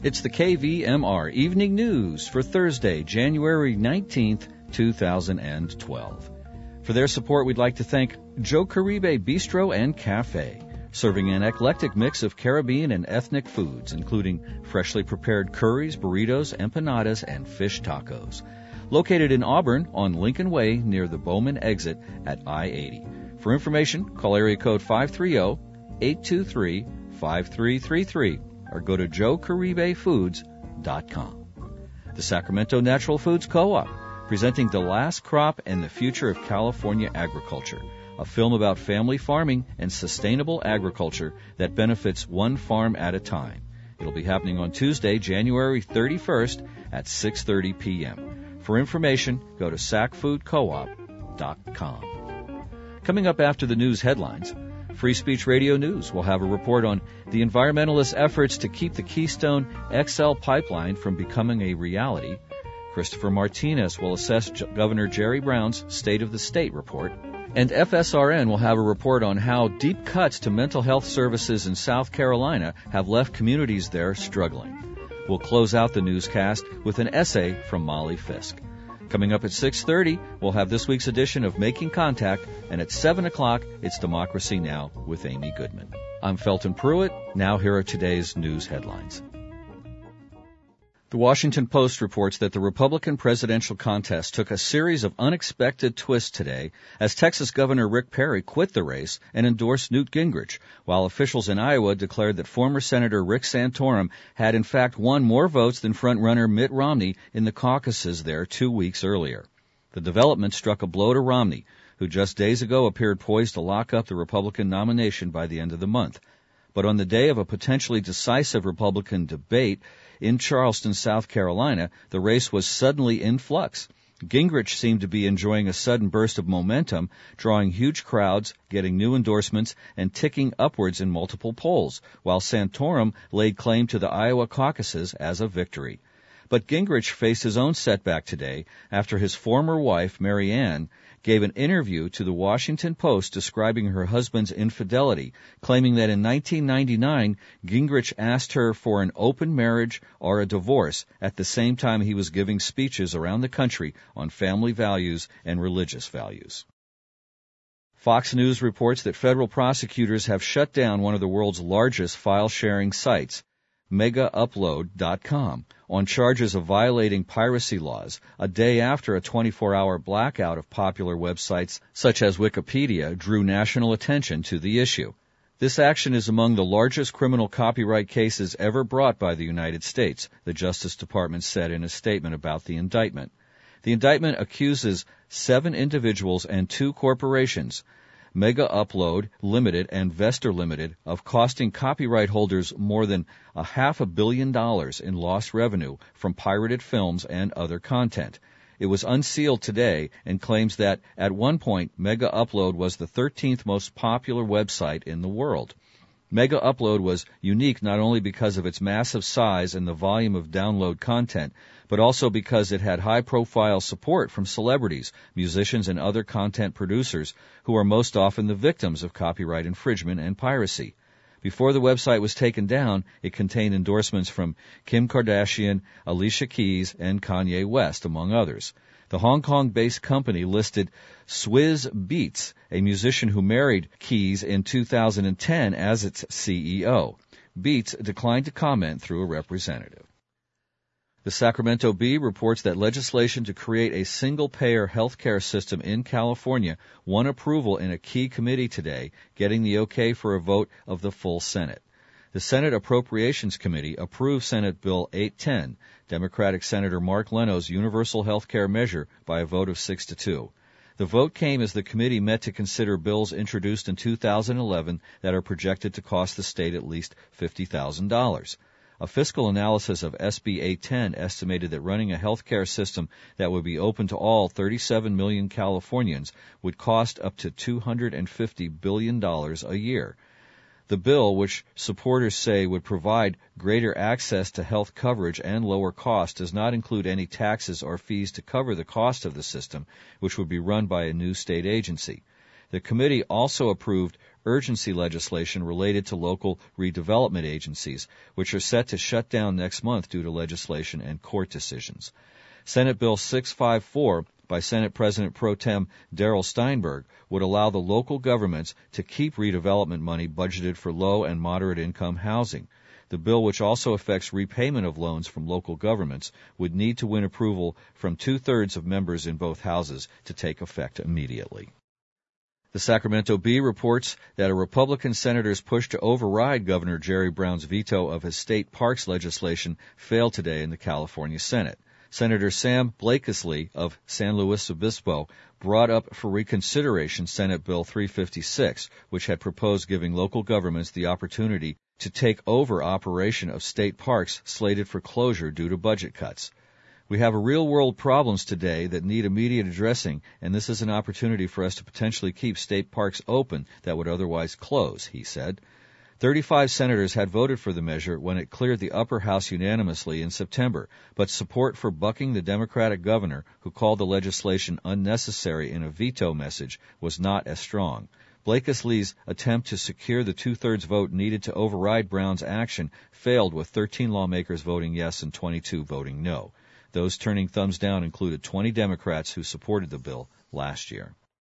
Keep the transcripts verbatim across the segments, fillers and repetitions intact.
It's the K V M R Evening News for Thursday, January nineteenth, two thousand twelve. For their support, we'd like to thank Joe Caribe Bistro and Cafe, serving an eclectic mix of Caribbean and ethnic foods, including freshly prepared curries, burritos, empanadas, and fish tacos. Located in Auburn on Lincoln Way near the Bowman exit at I eighty. For information, call area code five three zero, eight two three, five three three three or go to joe caribe foods dot com. The Sacramento Natural Foods Co-op, presenting The Last Crop and the Future of California Agriculture, a film about family farming and sustainable agriculture that benefits one farm at a time. It'll be happening on Tuesday, January thirty-first at six thirty p.m. For information, go to sac food co op dot com. Coming up after the news headlines, Free Speech Radio News will have a report on the environmentalist efforts to keep the Keystone X L pipeline from becoming a reality. Christopher Martinez will assess J- Governor Jerry Brown's State of the State report. And F S R N will have a report on how deep cuts to mental health services in South Carolina have left communities there struggling. We'll close out the newscast with an essay from Molly Fisk. Coming up at six thirty, we'll have this week's edition of Making Contact, and at seven o'clock, it's Democracy Now! With Amy Goodman. I'm Felton Pruitt. Now here are today's news headlines. The Washington Post reports that the Republican presidential contest took a series of unexpected twists today as Texas Governor Rick Perry quit the race and endorsed Newt Gingrich, while officials in Iowa declared that former Senator Rick Santorum had in fact won more votes than frontrunner Mitt Romney in the caucuses there two weeks earlier. The development struck a blow to Romney, who just days ago appeared poised to lock up the Republican nomination by the end of the month. But on the day of a potentially decisive Republican debate in Charleston, South Carolina, the race was suddenly in flux. Gingrich seemed to be enjoying a sudden burst of momentum, drawing huge crowds, getting new endorsements, and ticking upwards in multiple polls, while Santorum laid claim to the Iowa caucuses as a victory. But Gingrich faced his own setback today after his former wife, Mary Ann, gave an interview to the Washington Post describing her husband's infidelity, claiming that in nineteen ninety-nine, Gingrich asked her for an open marriage or a divorce at the same time he was giving speeches around the country on family values and religious values. Fox News reports that federal prosecutors have shut down one of the world's largest file-sharing sites, mega upload dot com, on charges of violating piracy laws, a day after a twenty-four hour blackout of popular websites such as Wikipedia drew national attention to the issue. This action is among the largest criminal copyright cases ever brought by the United States, the Justice Department said in a statement about the indictment. The indictment accuses seven individuals and two corporations, Mega Upload Limited and Vester Limited, of costing copyright holders more than a half a billion dollars in lost revenue from pirated films and other content. It was unsealed today and claims that at one point Mega Upload was the thirteenth most popular website in the world. Mega Upload was unique not only because of its massive size and the volume of download content, but also because it had high-profile support from celebrities, musicians, and other content producers who are most often the victims of copyright infringement and piracy. Before the website was taken down, it contained endorsements from Kim Kardashian, Alicia Keys, and Kanye West, among others. The Hong Kong-based company listed Swizz Beatz, a musician who married Keys in two thousand ten, as its C E O. Beatz declined to comment through a representative. The Sacramento Bee reports that legislation to create a single-payer health care system in California won approval in a key committee today, getting the okay for a vote of the full Senate. The Senate Appropriations Committee approved Senate Bill eight ten, Democratic Senator Mark Leno's universal health care measure, by a vote of six to two. The vote came as the committee met to consider bills introduced in two thousand eleven that are projected to cost the state at least fifty thousand dollars. A fiscal analysis of S B eight ten estimated that running a health care system that would be open to all thirty-seven million Californians would cost up to two hundred fifty billion dollars a year. The bill, which supporters say would provide greater access to health coverage and lower cost, does not include any taxes or fees to cover the cost of the system, which would be run by a new state agency. The committee also approved urgency legislation related to local redevelopment agencies, which are set to shut down next month due to legislation and court decisions. Senate Bill six fifty-four by Senate President Pro Tem Darrell Steinberg would allow the local governments to keep redevelopment money budgeted for low and moderate income housing. The bill, which also affects repayment of loans from local governments, would need to win approval from two-thirds of members in both houses to take effect immediately. The Sacramento Bee reports that a Republican senator's push to override Governor Jerry Brown's veto of his state parks legislation failed today in the California Senate. Senator Sam Blakeslee of San Luis Obispo brought up for reconsideration Senate Bill three fifty-six, which had proposed giving local governments the opportunity to take over operation of state parks slated for closure due to budget cuts. We have real-world problems today that need immediate addressing, and this is an opportunity for us to potentially keep state parks open that would otherwise close, he said. Thirty-five senators had voted for the measure when it cleared the upper house unanimously in September, but support for bucking the Democratic governor, who called the legislation unnecessary in a veto message, was not as strong. Blakeslee's attempt to secure the two-thirds vote needed to override Brown's action failed, with thirteen lawmakers voting yes and twenty-two voting no. Those turning thumbs down included twenty Democrats who supported the bill last year.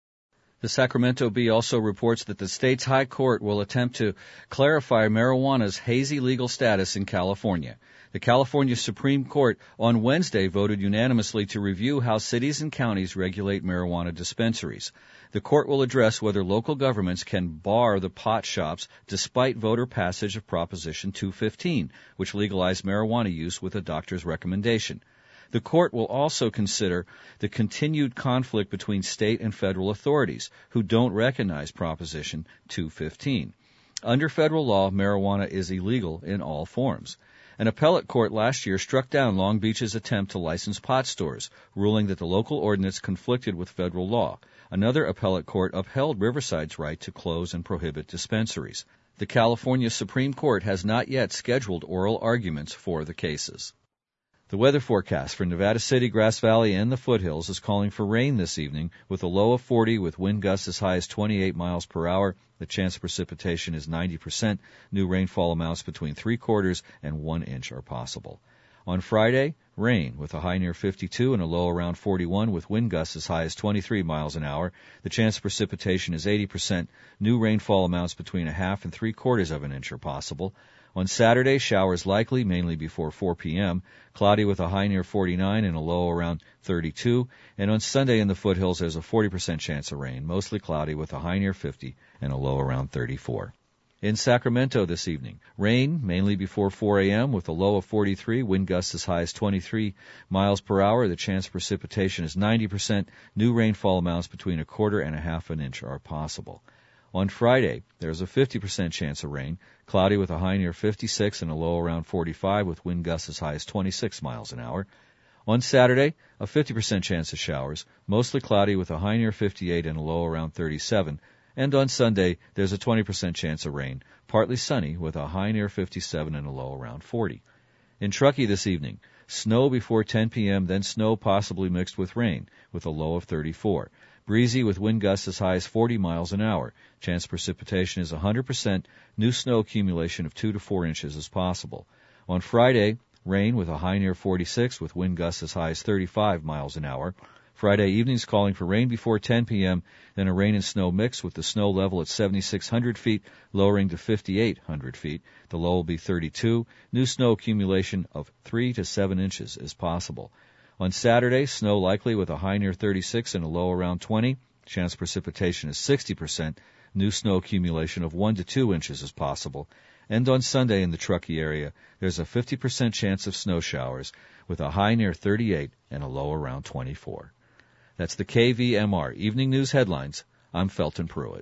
The Sacramento Bee also reports that the state's high court will attempt to clarify marijuana's hazy legal status in California. The California Supreme Court on Wednesday voted unanimously to review how cities and counties regulate marijuana dispensaries. The court will address whether local governments can bar the pot shops despite voter passage of Proposition two fifteen, which legalized marijuana use with a doctor's recommendation. The court will also consider the continued conflict between state and federal authorities who don't recognize Proposition two fifteen. Under federal law, marijuana is illegal in all forms. An appellate court last year struck down Long Beach's attempt to license pot stores, ruling that the local ordinance conflicted with federal law. Another appellate court upheld Riverside's right to close and prohibit dispensaries. The California Supreme Court has not yet scheduled oral arguments for the cases. The weather forecast for Nevada City, Grass Valley, and the foothills is calling for rain this evening with a low of forty with wind gusts as high as twenty-eight miles per hour. The chance of precipitation is ninety percent. New rainfall amounts between three quarters and one inch are possible. On Friday, rain with a high near fifty-two and a low around forty-one with wind gusts as high as twenty-three miles an hour. The chance of precipitation is eighty percent. New rainfall amounts between a half and three quarters of an inch are possible. On Saturday, showers likely, mainly before four p.m., cloudy with a high near forty-nine and a low around thirty-two. And on Sunday in the foothills, there's a forty percent chance of rain, mostly cloudy with a high near fifty and a low around thirty-four. In Sacramento this evening, rain, mainly before four a.m., with a low of forty-three, wind gusts as high as twenty-three miles per hour. The chance of precipitation is ninety percent. New rainfall amounts between a quarter and a half an inch are possible. On Friday, there's a fifty percent chance of rain, cloudy with a high near fifty-six and a low around forty-five with wind gusts as high as twenty-six miles an hour. On Saturday, a fifty percent chance of showers, mostly cloudy with a high near fifty-eight and a low around thirty-seven. And on Sunday, there's a twenty percent chance of rain, partly sunny with a high near fifty-seven and a low around forty. In Truckee this evening, snow before ten p.m., then snow possibly mixed with rain, with a low of thirty-four. Breezy with wind gusts as high as forty miles an hour. Chance of precipitation is one hundred percent. New snow accumulation of two to four inches is possible. On Friday, rain with a high near forty-six with wind gusts as high as thirty-five miles an hour. Friday evening's calling for rain before ten p.m., then a rain and snow mix with the snow level at seventy-six hundred feet, lowering to fifty-eight hundred feet. The low will be thirty-two. New snow accumulation of three to seven inches is possible. On Saturday, snow likely with a high near thirty-six and a low around twenty. Chance of precipitation is sixty percent. New snow accumulation of one to two inches is possible. And on Sunday in the Truckee area, there's a fifty percent chance of snow showers with a high near thirty-eight and a low around twenty-four. That's the K V M R Evening News Headlines. I'm Felton Pruitt.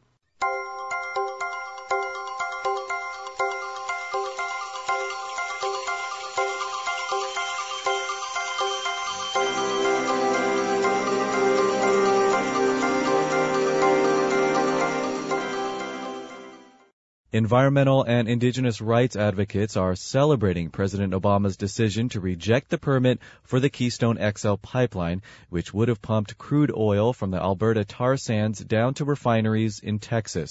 Environmental and indigenous rights advocates are celebrating President Obama's decision to reject the permit for the Keystone X L pipeline, which would have pumped crude oil from the Alberta tar sands down to refineries in Texas.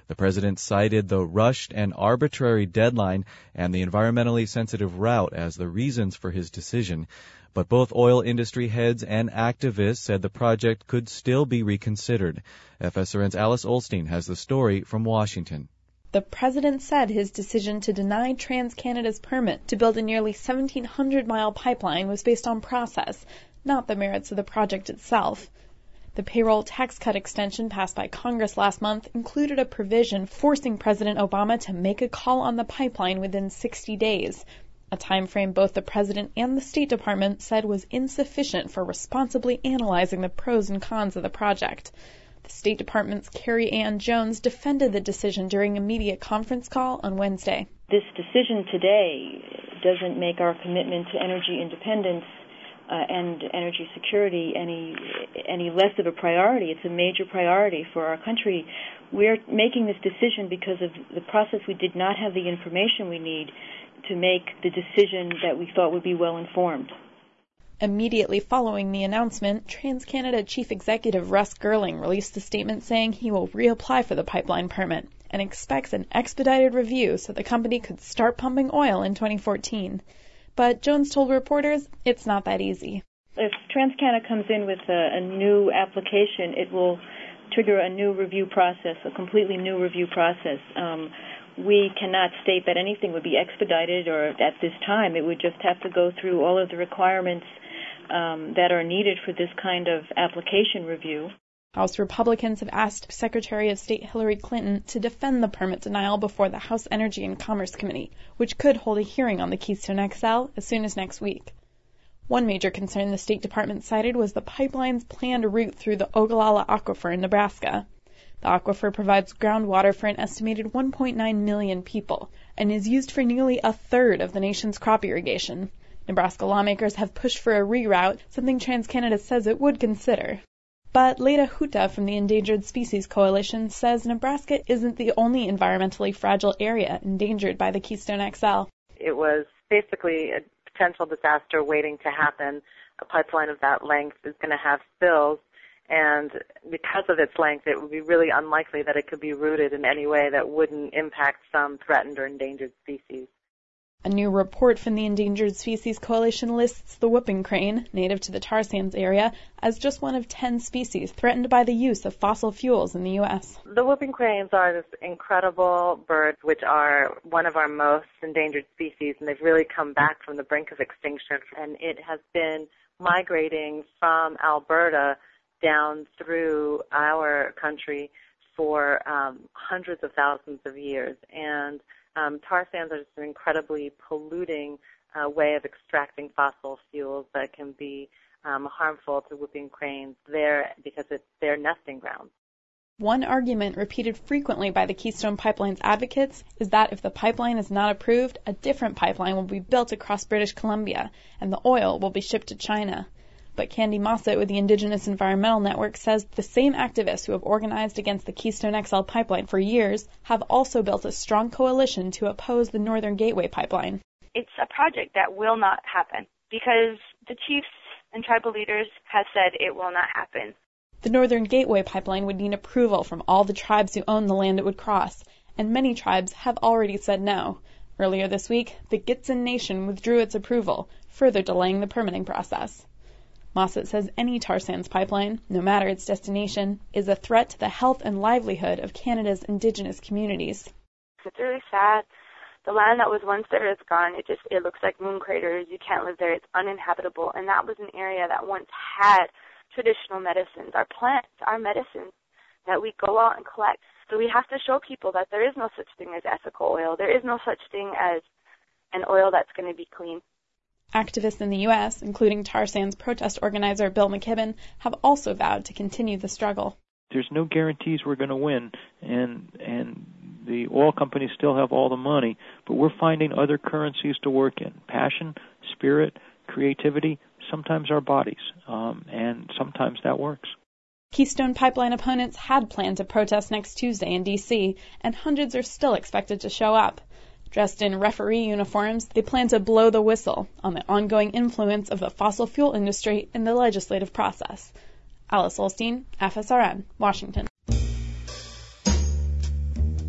The president cited the rushed and arbitrary deadline and the environmentally sensitive route as the reasons for his decision. But both oil industry heads and activists said the project could still be reconsidered. F S R N's Alice Ollstein has the story from Washington. The president said his decision to deny TransCanada's permit to build a nearly seventeen hundred mile pipeline was based on process, not the merits of the project itself. The payroll tax cut extension passed by Congress last month included a provision forcing President Obama to make a call on the pipeline within sixty days, a time frame both the president and the State Department said was insufficient for responsibly analyzing the pros and cons of the project. The State Department's Carrie Ann Jones defended the decision during a media conference call on Wednesday. This decision today doesn't make our commitment to energy independence uh, and energy security any any less of a priority. It's a major priority for our country. We're making this decision because of the process. We did not have the information we need to make the decision that we thought would be well informed. Immediately following the announcement, TransCanada Chief Executive Russ Girling released a statement saying he will reapply for the pipeline permit and expects an expedited review so the company could start pumping oil in twenty fourteen. But Jones told reporters it's not that easy. If TransCanada comes in with a, a new application, it will trigger a new review process, a completely new review process. Um, we cannot state that anything would be expedited or at this time. It would just have to go through all of the requirements Um, that are needed for this kind of application review. House Republicans have asked Secretary of State Hillary Clinton to defend the permit denial before the House Energy and Commerce Committee, which could hold a hearing on the Keystone X L as soon as next week. One major concern the State Department cited was the pipeline's planned route through the Ogallala Aquifer in Nebraska. The aquifer provides groundwater for an estimated one point nine million people and is used for nearly a third of the nation's crop irrigation. Nebraska lawmakers have pushed for a reroute, something TransCanada says it would consider. But Leda Huta from the Endangered Species Coalition says Nebraska isn't the only environmentally fragile area endangered by the Keystone X L. It was basically a potential disaster waiting to happen. A pipeline of that length is going to have spills, and because of its length, it would be really unlikely that it could be routed in any way that wouldn't impact some threatened or endangered species. A new report from the Endangered Species Coalition lists the whooping crane, native to the tar sands area, as just one of ten species threatened by the use of fossil fuels in the U S. The whooping cranes are this incredible bird, which are one of our most endangered species, and they've really come back from the brink of extinction. And it has been migrating from Alberta down through our country for um, hundreds of thousands of years. And Um, tar sands are just an incredibly polluting uh, way of extracting fossil fuels that can be um, harmful to whooping cranes there because it's their nesting grounds. One argument repeated frequently by the Keystone Pipeline's advocates is that if the pipeline is not approved, a different pipeline will be built across British Columbia and the oil will be shipped to China. But Candy Mossett with the Indigenous Environmental Network says the same activists who have organized against the Keystone X L pipeline for years have also built a strong coalition to oppose the Northern Gateway pipeline. It's a project that will not happen because the chiefs and tribal leaders have said it will not happen. The Northern Gateway pipeline would need approval from all the tribes who own the land it would cross, and many tribes have already said no. Earlier this week, the Gitxsan Nation withdrew its approval, further delaying the permitting process. Mossett says any tar sands pipeline, no matter its destination, is a threat to the health and livelihood of Canada's Indigenous communities. It's really sad. The land that was once there is gone. It just it looks like moon craters. You can't live there. It's uninhabitable. And that was an area that once had traditional medicines, our plants, our medicines that we go out and collect. So we have to show people that there is no such thing as ethical oil. There is no such thing as an oil that's going to be clean. Activists in the U S, including tar sands protest organizer Bill McKibben, have also vowed to continue the struggle. There's no guarantees we're going to win, and and the oil companies still have all the money, but we're finding other currencies to work in. Passion, spirit, creativity, sometimes our bodies, um, and sometimes that works. Keystone Pipeline opponents had planned to protest next Tuesday in D C, and hundreds are still expected to show up. Dressed in referee uniforms, they plan to blow the whistle on the ongoing influence of the fossil fuel industry in the legislative process. Alice Ollstein, F S R N, Washington.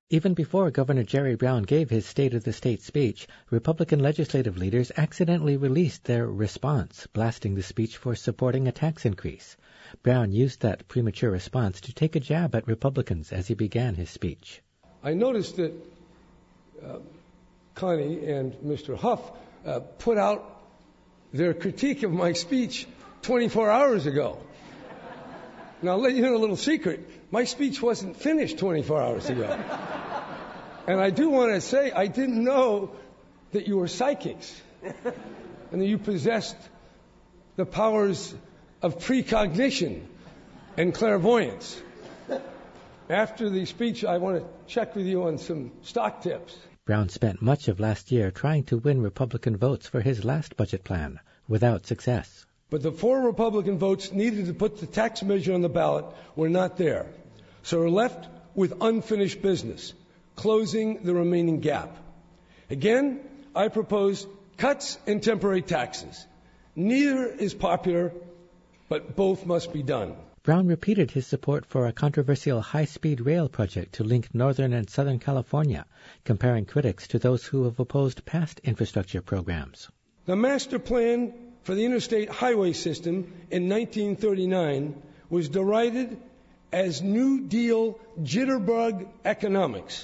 Even before Governor Jerry Brown gave his State of the State speech, Republican legislative leaders accidentally released their response, blasting the speech for supporting a tax increase. Brown used that premature response to take a jab at Republicans as he began his speech. I noticed that uh, Connie and Mister Huff uh, put out their critique of my speech twenty-four hours ago. Now, I'll let you in a little secret. My speech wasn't finished twenty-four hours ago. And I do want to say, I didn't know that you were psychics and that you possessed the powers of precognition and clairvoyance. After the speech, I want to check with you on some stock tips. Brown spent much of last year trying to win Republican votes for his last budget plan, without success. But the four Republican votes needed to put the tax measure on the ballot were not there. So we're left with unfinished business, closing the remaining gap. Again, I propose cuts in temporary taxes. Neither is popular, but both must be done. Brown repeated his support for a controversial high-speed rail project to link Northern and Southern California, comparing critics to those who have opposed past infrastructure programs. The master plan for the interstate highway system in nineteen thirty-nine was derided as New Deal jitterbug economics.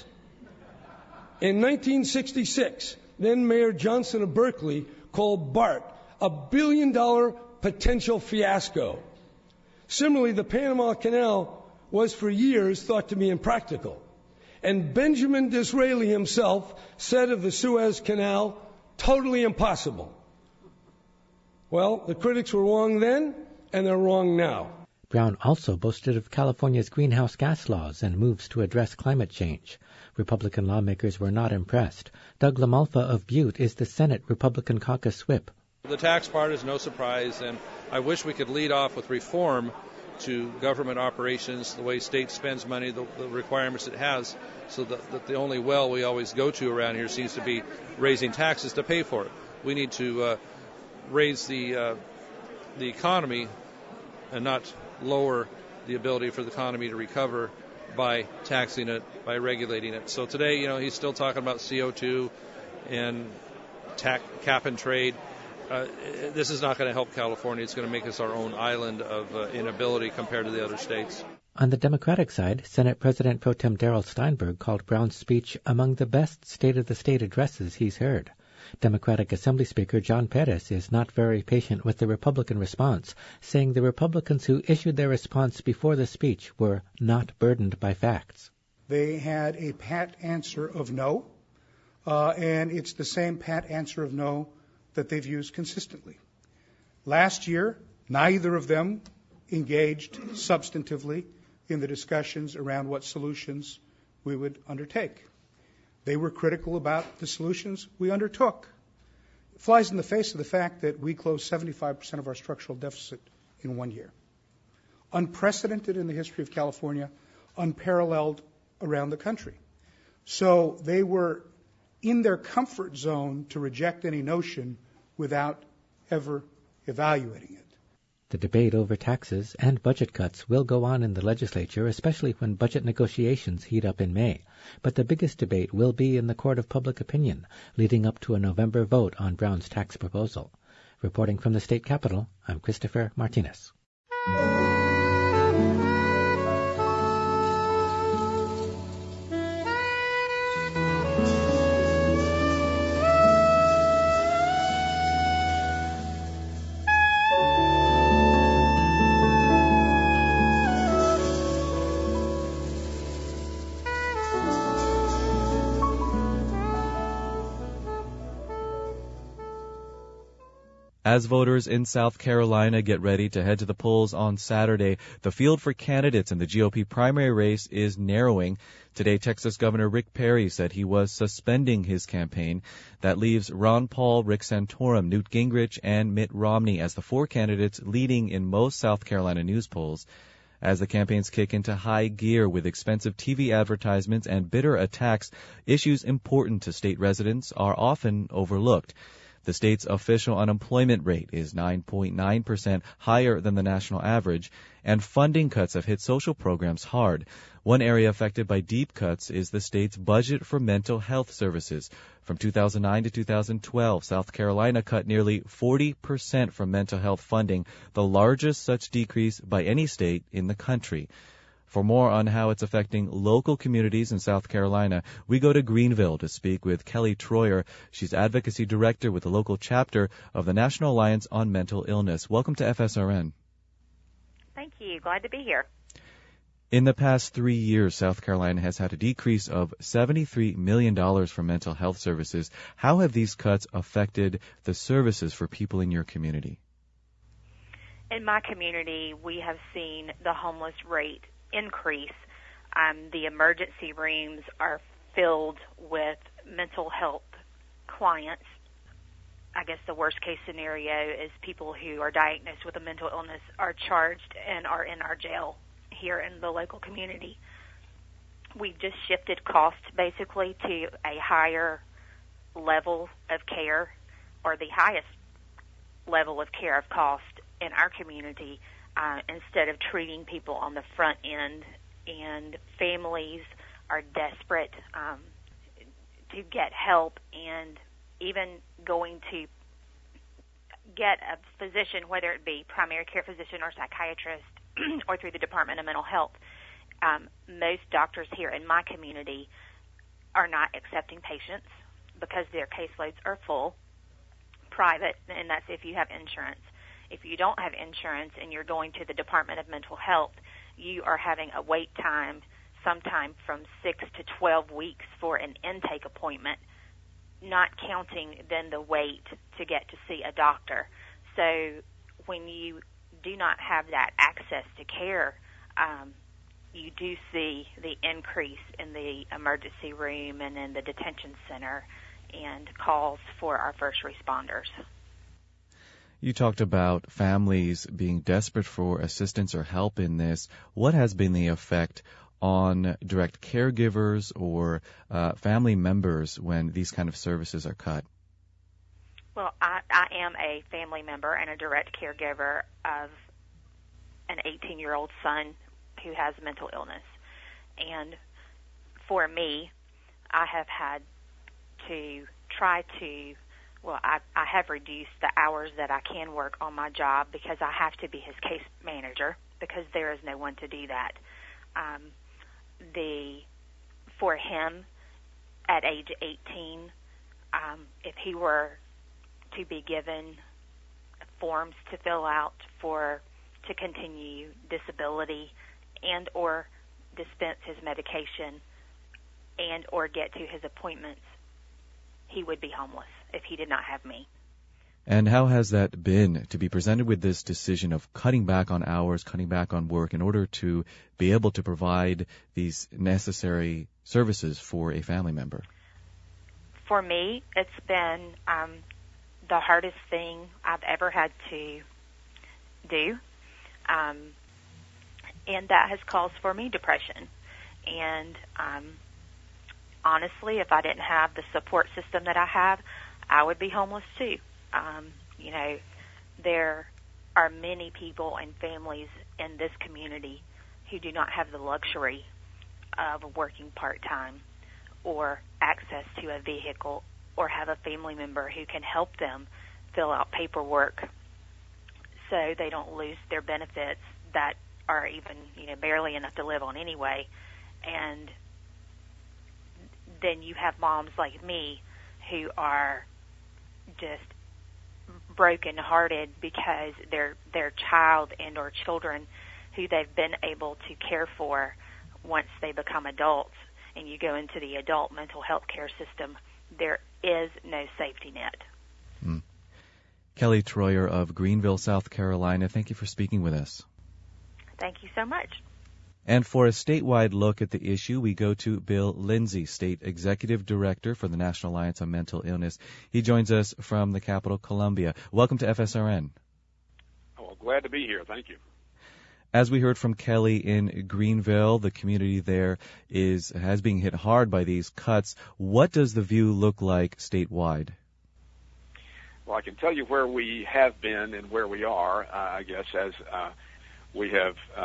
In nineteen sixty-six, then Mayor Johnson of Berkeley called BART a billion-dollar potential fiasco. Similarly, the Panama Canal was for years thought to be impractical. And Benjamin Disraeli himself said of the Suez Canal, totally impossible. Well, the critics were wrong then, and they're wrong now. Brown also boasted of California's greenhouse gas laws and moves to address climate change. Republican lawmakers were not impressed. Doug LaMalfa of Butte is the Senate Republican caucus whip. The tax part is no surprise, and I wish we could lead off with reform to government operations, the way state spends money, the, the requirements it has, so that, that the only well we always go to around here seems to be raising taxes to pay for it. We need to uh, raise the uh, the economy and not lower the ability for the economy to recover by taxing it, by regulating it. So today, you know, he's still talking about C O two and tax, cap and trade. Uh, this is not going to help California. It's going to make us our own island of uh, inability compared to the other states. On the Democratic side, Senate President Pro Tem Darrell Steinberg called Brown's speech among the best State of the State addresses he's heard. Democratic Assembly Speaker John Perez is not very patient with the Republican response, saying the Republicans who issued their response before the speech were not burdened by facts. They had a pat answer of no, uh, and it's the same pat answer of no that they've used consistently. Last year, neither of them engaged substantively in the discussions around what solutions we would undertake. They were critical about the solutions we undertook. It flies in the face of the fact that we closed seventy-five percent of our structural deficit in one year. Unprecedented in the history of California, unparalleled around the country. So they were in their comfort zone to reject any notion without ever evaluating it. The debate over taxes and budget cuts will go on in the legislature, especially when budget negotiations heat up in May. But the biggest debate will be in the court of public opinion, leading up to a November vote on Brown's tax proposal. Reporting from the state capitol, I'm Christopher Martinez. As voters in South Carolina get ready to head to the polls on Saturday, the field for candidates in the G O P primary race is narrowing. Today, Texas Governor Rick Perry said he was suspending his campaign. That leaves Ron Paul, Rick Santorum, Newt Gingrich, and Mitt Romney as the four candidates leading in most South Carolina news polls. As the campaigns kick into high gear with expensive T V advertisements and bitter attacks, issues important to state residents are often overlooked. The state's official unemployment rate is nine point nine percent higher than the national average, and funding cuts have hit social programs hard. One area affected by deep cuts is the state's budget for mental health services. From two thousand nine to two thousand twelve, South Carolina cut nearly forty percent from mental health funding, the largest such decrease by any state in the country. For more on how it's affecting local communities in South Carolina, we go to Greenville to speak with Kelly Troyer. She's Advocacy Director with the local chapter of the National Alliance on Mental Illness. Welcome to F S R N. Thank you. Glad to be here. In the past three years, South Carolina has had a decrease of seventy-three million dollars for mental health services. How have these cuts affected the services for people in your community? In my community, we have seen the homeless rate increase. Um, the emergency rooms are filled with mental health clients. I guess the worst case scenario is people who are diagnosed with a mental illness are charged and are in our jail here in the local community. We've just shifted costs basically to a higher level of care, or the highest level of care of cost in our community, uh, instead of treating people on the front end. And families are desperate um, to get help, and even going to get a physician, whether it be primary care physician or psychiatrist, or through the Department of Mental Health. Um, most doctors here in my community are not accepting patients because their caseloads are full, private, and that's if you have insurance. If you don't have insurance and you're going to the Department of Mental Health, you are having a wait time sometime from six to twelve weeks for an intake appointment, not counting then the wait to get to see a doctor. So when you do not have that access to care, um, you do see the increase in the emergency room and in the detention center and calls for our first responders. You talked about families being desperate for assistance or help in this. What has been the effect on direct caregivers or uh, family members when these kind of services are cut? Well, I, I am a family member and a direct caregiver of an eighteen-year-old son who has mental illness. And for me, I have had to try to, well, I, I have reduced the hours that I can work on my job because I have to be his case manager because there is no one to do that. Um, the for him, at age eighteen, um, if he were to be given forms to fill out for to continue disability and or dispense his medication and or get to his appointments, he would be homeless if he did not have me. And how has that been to be presented with this decision of cutting back on hours, cutting back on work in order to be able to provide these necessary services for a family member? For me, it's been um, the hardest thing I've ever had to do. Um, and that has caused for me depression. And um, honestly, if I didn't have the support system that I have, I would be homeless too. Um, you know, there are many people and families in this community who do not have the luxury of working part-time or access to a vehicle or have a family member who can help them fill out paperwork so they don't lose their benefits that are even, you know, barely enough to live on anyway. And then you have moms like me who are just broken-hearted because their their child and or children who they've been able to care for once they become adults and you go into the adult mental health care system, there is no safety net. Mm. Kelly Troyer of Greenville, South Carolina, thank you for speaking with us. Thank you so much. And for a statewide look at the issue, we go to Bill Lindsay, State Executive Director for the National Alliance on Mental Illness. He joins us from the capital, Columbia. Welcome to F S R N. Oh, glad to be here. Thank you. As we heard from Kelly in Greenville, the community there is has been hit hard by these cuts. What does the view look like statewide? Well, I can tell you where we have been and where we are, uh, I guess, as uh, we have uh,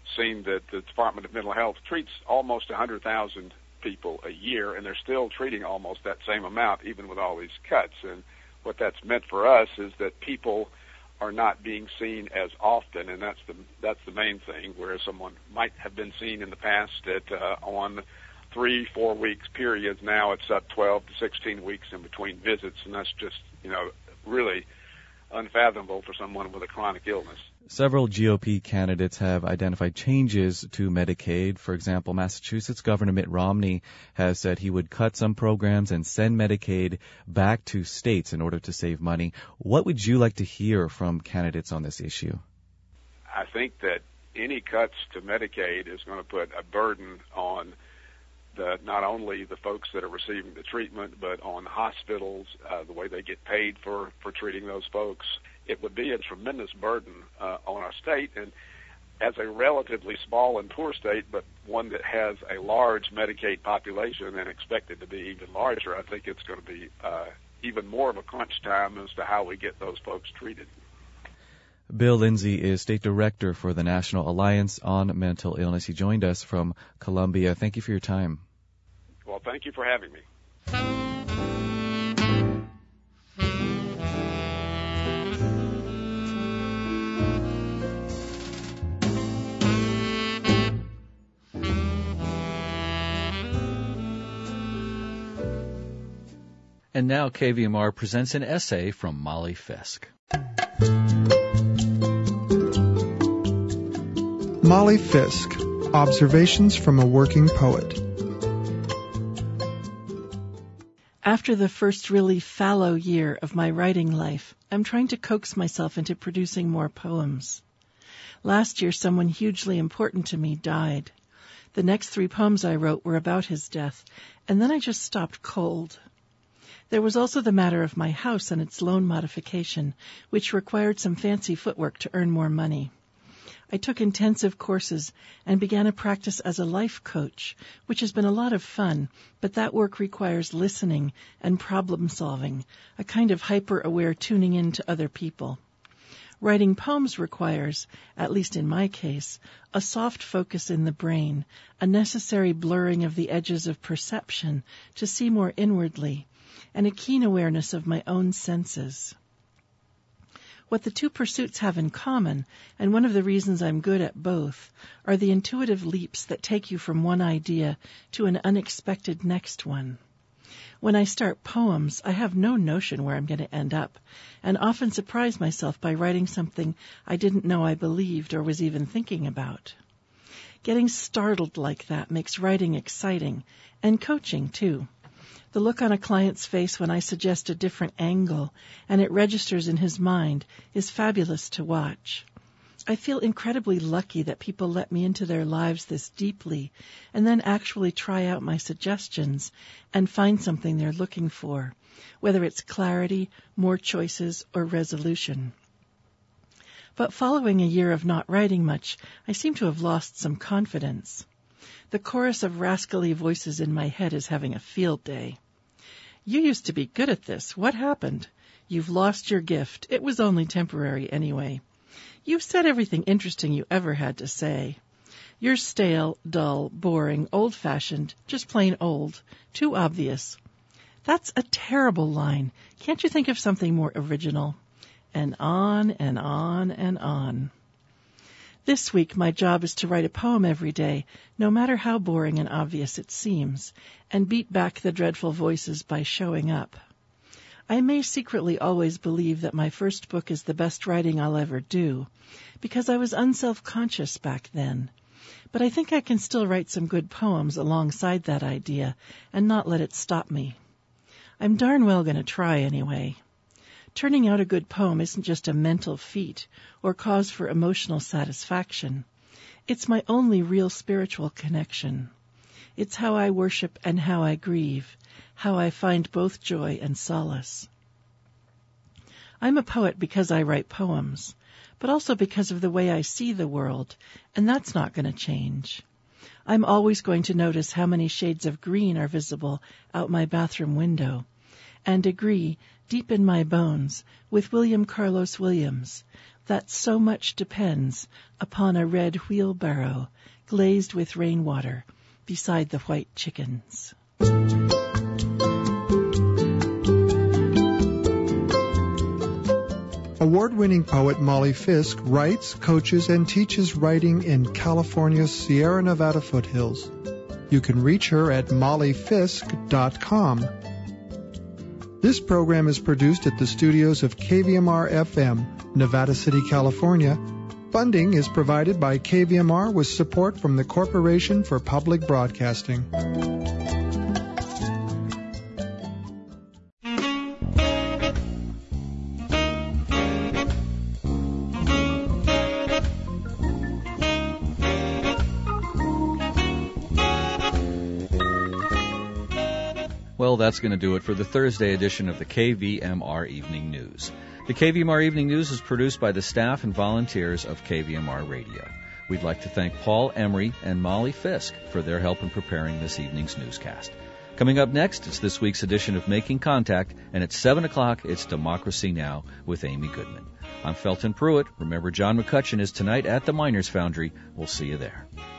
seen that the Department of Mental Health treats almost one hundred thousand people a year, and they're still treating almost that same amount, even with all these cuts. And what that's meant for us is that people are not being seen as often, and that's the that's the main thing. Whereas someone might have been seen in the past at uh, on three, four weeks periods, now it's up twelve to sixteen weeks in between visits, and that's just you know really unfathomable for someone with a chronic illness. Several G O P candidates have identified changes to Medicaid. For example, Massachusetts Governor Mitt Romney has said he would cut some programs and send Medicaid back to states in order to save money. What would you like to hear from candidates on this issue? I think that any cuts to Medicaid is going to put a burden on the, not only the folks that are receiving the treatment, but on hospitals, uh, the way they get paid for, for treating those folks. It would be a tremendous burden uh, on our state, and as a relatively small and poor state, but one that has a large Medicaid population and expected to be even larger, I think it's going to be uh, even more of a crunch time as to how we get those folks treated. Bill Lindsay is State Director for the National Alliance on Mental Illness. He joined us from Columbia. Thank you for your time. Well, thank you for having me. And now K V M R presents an essay from Molly Fisk. Molly Fisk, Observations from a Working Poet. After the first really fallow year of my writing life, I'm trying to coax myself into producing more poems. Last year, someone hugely important to me died. The next three poems I wrote were about his death, and then I just stopped cold. There was also the matter of my house and its loan modification, which required some fancy footwork to earn more money. I took intensive courses and began a practice as a life coach, which has been a lot of fun, but that work requires listening and problem-solving, a kind of hyper-aware tuning in to other people. Writing poems requires, at least in my case, a soft focus in the brain, a necessary blurring of the edges of perception to see more inwardly, and a keen awareness of my own senses. What the two pursuits have in common, and one of the reasons I'm good at both, are the intuitive leaps that take you from one idea to an unexpected next one. When I start poems, I have no notion where I'm going to end up, and often surprise myself by writing something I didn't know I believed or was even thinking about. Getting startled like that makes writing exciting, and coaching too. The look on a client's face when I suggest a different angle and it registers in his mind is fabulous to watch. I feel incredibly lucky that people let me into their lives this deeply and then actually try out my suggestions and find something they're looking for, whether it's clarity, more choices, or resolution. But following a year of not writing much, I seem to have lost some confidence. The chorus of rascally voices in my head is having a field day. You used to be good at this. What happened? You've lost your gift. It was only temporary anyway. You've said everything interesting you ever had to say. You're stale, dull, boring, old-fashioned, just plain old, too obvious. That's a terrible line. Can't you think of something more original? And on and on and on. This week, my job is to write a poem every day, no matter how boring and obvious it seems, and beat back the dreadful voices by showing up. I may secretly always believe that my first book is the best writing I'll ever do, because I was unself-conscious back then. But I think I can still write some good poems alongside that idea and not let it stop me. I'm darn well going to try anyway. Turning out a good poem isn't just a mental feat or cause for emotional satisfaction. It's my only real spiritual connection. It's how I worship and how I grieve, how I find both joy and solace. I'm a poet because I write poems, but also because of the way I see the world, and that's not going to change. I'm always going to notice how many shades of green are visible out my bathroom window, and agree, deep in my bones, with William Carlos Williams, that so much depends upon a red wheelbarrow glazed with rainwater beside the white chickens. Award-winning poet Molly Fisk writes, coaches, and teaches writing in California's Sierra Nevada foothills. You can reach her at molly fisk dot com. This program is produced at the studios of K V M R F M, Nevada City, California. Funding is provided by K V M R with support from the Corporation for Public Broadcasting. Well, that's going to do it for the Thursday edition of the K V M R Evening News. The K V M R Evening News is produced by the staff and volunteers of K V M R Radio. We'd like to thank Paul Emery and Molly Fisk for their help in preparing this evening's newscast. Coming up next, it's this week's edition of Making Contact, and at seven o'clock, it's Democracy Now! With Amy Goodman. I'm Felton Pruitt. Remember, John McCutcheon is tonight at the Miners Foundry. We'll see you there.